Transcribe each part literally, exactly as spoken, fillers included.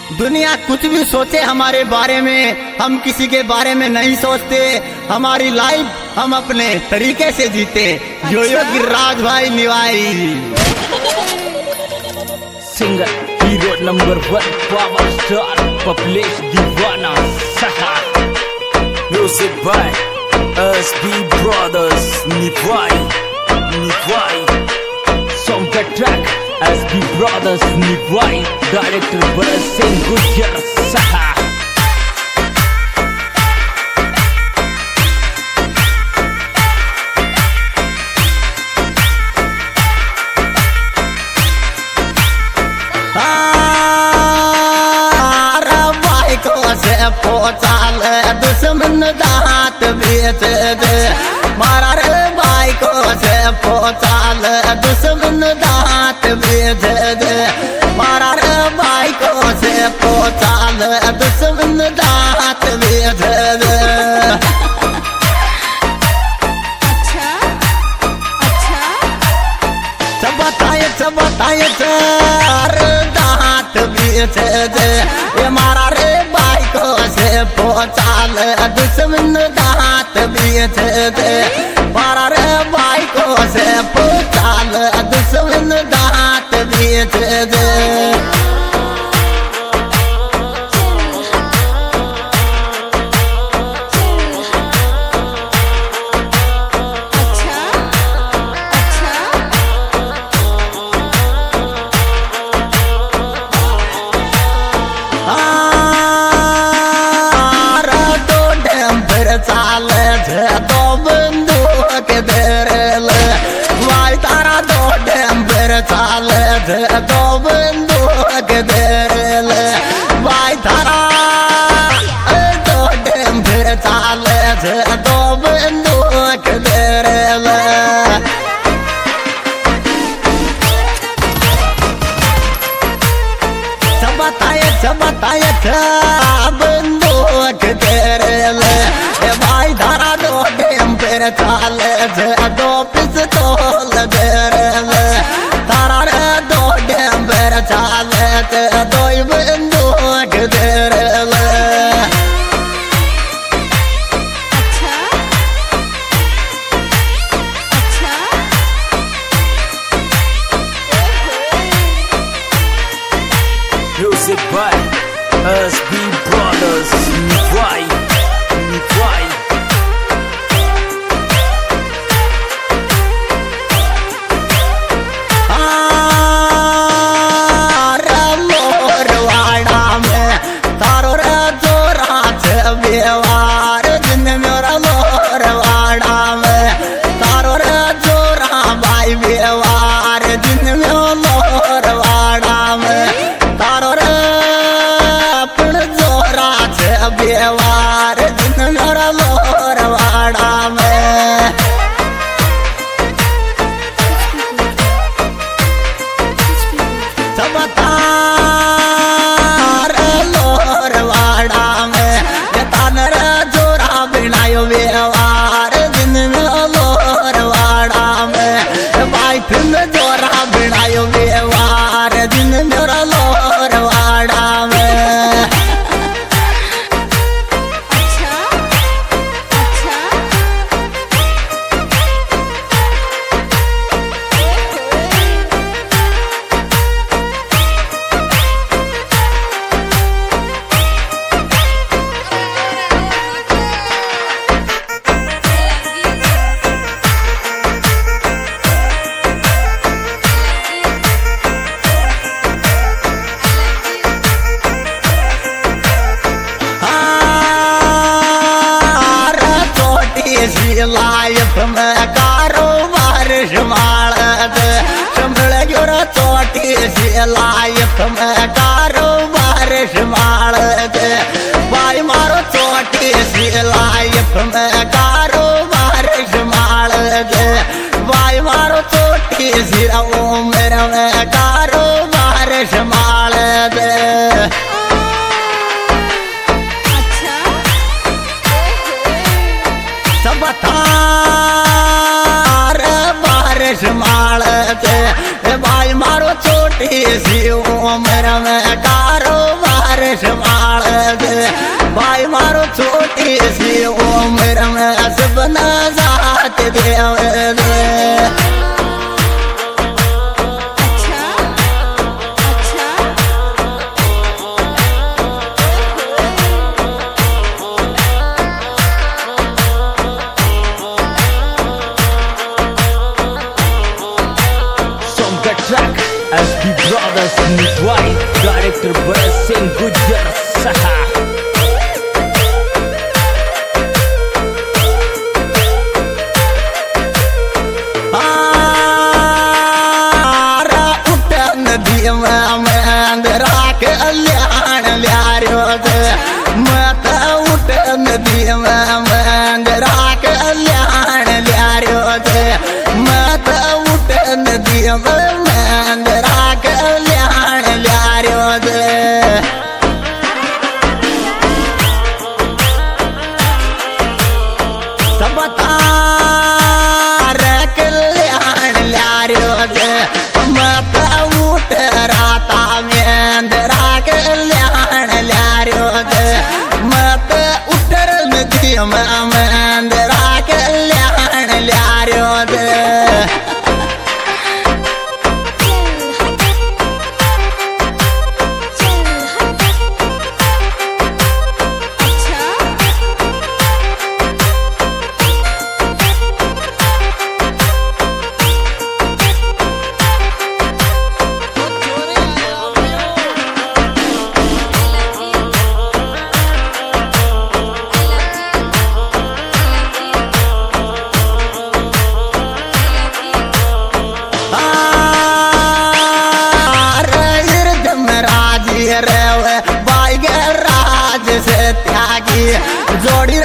दुनिया कुछ भी सोचे हमारे बारे में, हम किसी के बारे में नहीं सोचते। हमारी लाइफ हम अपने तरीके से जीते। यो यो गिरिराज भाई Niwai singer hero number one power star Paplesh दीवाना सहा म्यूजिक बाय एसबी ब्रदर्स निवाई निवाई सॉन्ग का track SB brothers Niwai director Bharat Singh Gujar सहा पोचाल दुश्मन दांत बेच दे मारा रे भाई को से पोचाल दुश्मन दांत बेच दे मारा रे भाई को से पोचाल दुश्मन दांत बेच दे। अच्छा अच्छा चबताए चबताए चार दांत बेच दे ये मारा रे से पोचाल दुश्मन दांत बेच दे मारा रे भाई को से पोचाल दुश्मन दांत बेच दे। चाल दो बंदूक धरल भाई तारा दो डंबर चाल दो बंदूक धरल भाई तारा दो डंबर चाल दो बंदूक धरल। चबताए चबताए बंदूक धरल भाई धारा दो डंबर चाल दो पिस्तौल धरल तारा रे दो डंबर चाल दो बंदूक धरल। अच्छा अच्छा म्यूजिक बाय एसबी ब्रदर्स निवाई निवाई व्यवहार दिन मेरा लोरवाड़ा में तारो रे जोरा भाई व्यवहार दिन में लोरवाड़ा में तारो रे अपन जोरा से व्यवहार दिन मेरा लोरवाड़ा में। चबता व्यवहार दिन में लोरवाड़ा में भाई फिर जोरा बिनायो व्यवहार दिन मेरा लोरवाड़ा में। अच्छा अच्छा लाइफ में कारोबार संभाल दे संभल जोरा चोटी सी लाइफ में कारोबार संभाल दे भाई मारो चोटी सी लाइफ में कारोबार संभाल दे भाई मारो चोटी सी उम्र में कारोबार संभाल दे। संभाल दे भाई मारो छोटी सी उम्र में कारोबार भाई मारो छोटी सी उम्र में सपना साथ देवे दे अच्छा अच्छा Song the track S B Brothers Nitwai Director Bharat Singh Gujjar Saha जोड़ी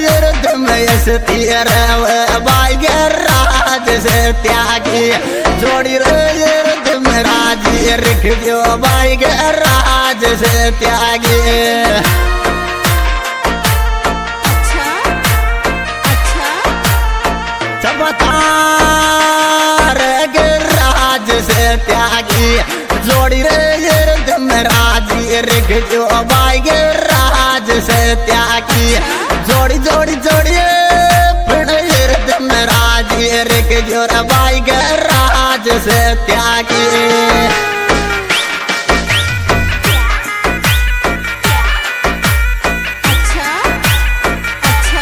तीर बाई राज से त्यागी जोड़ी राजी रख दो बाई राज से त्यागी अच्छा अच्छा चबतार राज से त्यागी जोड़ी राजी रख दो बाई राज से त्यागी जोड़ी जोड़ी जोड़ी राजी रख जोर बाई राज से त्यागी अच्छा अच्छा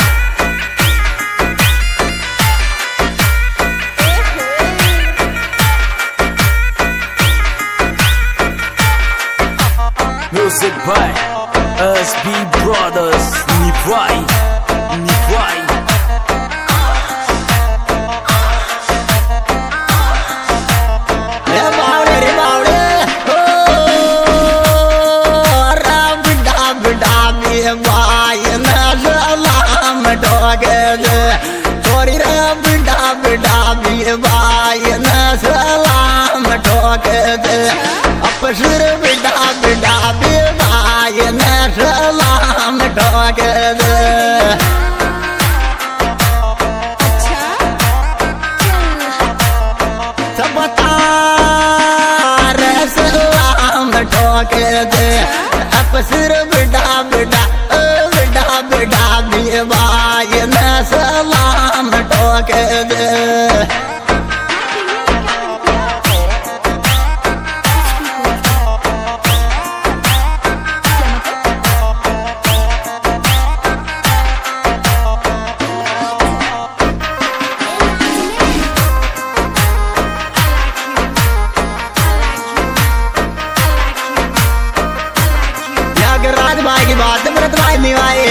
Music by S B Brothers Nitwai Nitwai थोड़ी बिडा बिडा भी बाई न सलाम ठोक दे अपसुर बिडा बिडा भी बाई न सलाम ठोक दे अच्छा सबता सलाम ठोक दे अपसुर बिडा बिडा बिडा बिडा भी बाई न सलाम ठोक दे राज भाई की बात व्रत भाई निभाए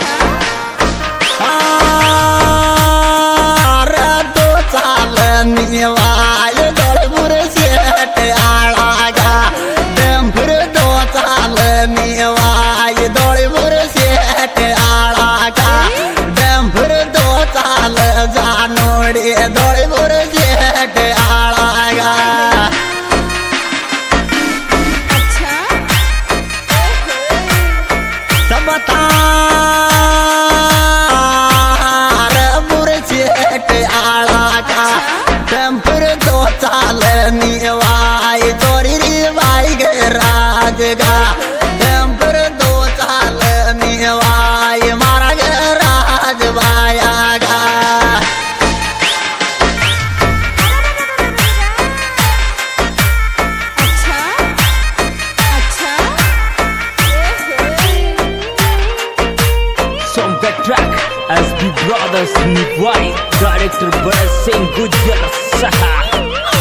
दो साल निभाए दौड़पुर सेठ आड़ा गा फिर दो साल निभाए दौड़पुर सेठ आड़ा गा फिर दो साल जानोड़े दौड़पुर सेठ आड़ा गा अच्छा सबता Brothers Nivai, Director Bharat Singh Gujjar Saha.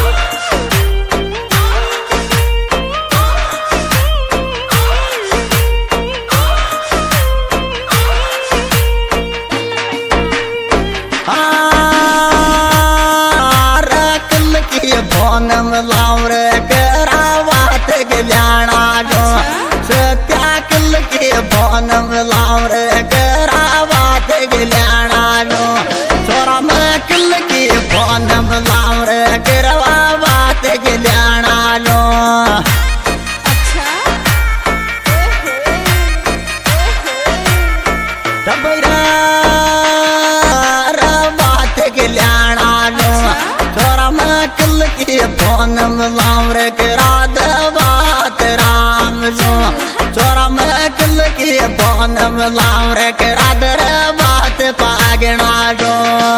Bhaona लाउर करावात गल्याणा जो सत्या किल के भोनम लाउर करावात गल्याणा जो छोरा में किल के भोनम लाउर करावात गल्याणा जो अच्छा तबरा रावात गल्याणा जो छोरा में किल के भोनम लाउर करावात राम जो छोरा में किल के भोनम लाउर करावात पागना जो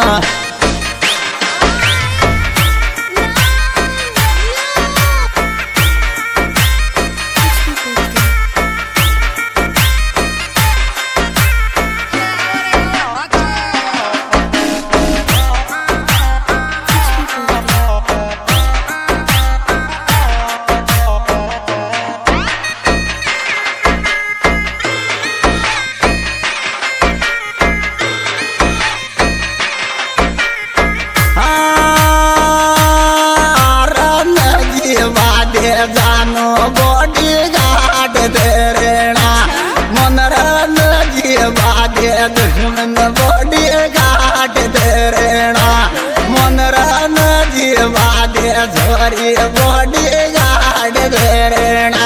जानो बॉडी गार्ड देना मनरन जीवादे दुश्मन बॉडी गार्ड देना मनरन जीवादे झोरी बॉडी गार्ड देना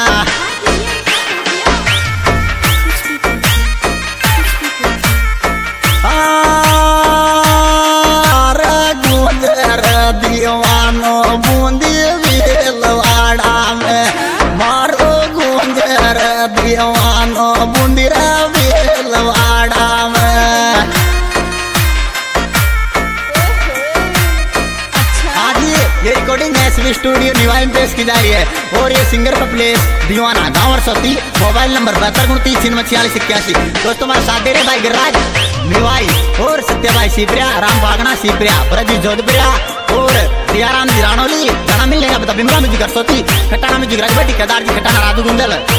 दीवानो बूंदी वेलवाड़ा में मारो गुंजर दीवानो बूंदीरा वेलवाड़ा में आज ये रिकॉर्डिंग एसवी स्टूडियो निवाई में पेश की जा रही है और ये सिंगर का प्लेस दीवाना गाँव और सती मोबाइल नंबर बहत्तर उनतीस छिन्नवे छियालीस इक्यासी। दोस्तों हमारे साथ दे रहे भाई गिरिराज निवाई और सत्य भाई सिपरिया राम बागना सिपरिया ब्रज जोधपुरिया और दियाराम जी रानोली गाना मिल जाएगा बता बिमरा में जिगर सोती खटाना में जिगर बटी केदार जी खटाना राजू गुंडल